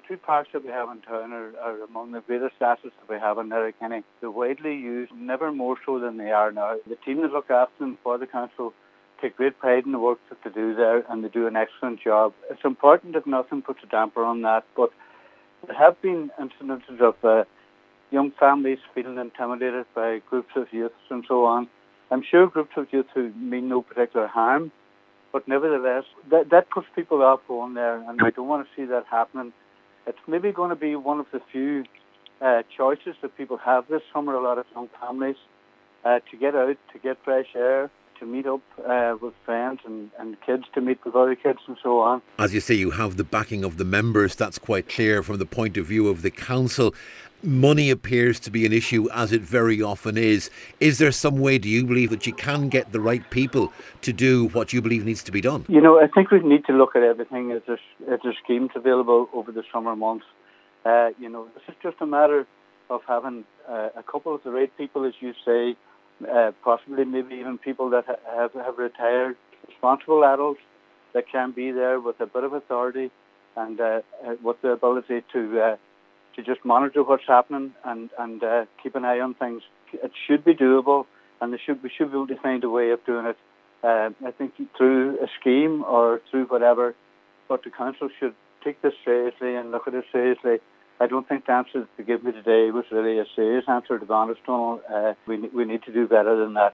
two parks that we have in town are among the greatest assets that we have in Letterkenny. They're widely used, never more so than they are now. The team that look after them for the council take great pride in the work that they do there, and they do an excellent job. It's important that nothing puts a damper on that, but there have been incidences of young families feeling intimidated by groups of youths and so on. I'm sure groups of youth who mean no particular harm, but nevertheless, that puts people off going there, and I don't want to see that happening. It's maybe going to be one of the few choices that people have this summer, a lot of young families, to get out, to get fresh air, to meet up with friends and kids, to meet with other kids and so on. As you say, you have the backing of the members. That's quite clear from the point of view of the council. Money appears to be an issue, as it very often is. Is there some way, do you believe, that you can get the right people to do what you believe needs to be done? You know, I think we need to look at everything as there's schemes available over the summer months. You know, this is just a matter of having a couple of the right people, as you say, possibly maybe even people that have retired, responsible adults that can be there with a bit of authority and with the ability to just monitor what's happening and keep an eye on things. It should be doable, and we should be able to find a way of doing it. I think through a scheme or through whatever, but the council should take this seriously and look at it seriously. I don't think the answer that they gave me today was really a serious answer, to be honest, Donald. We need to do better than that.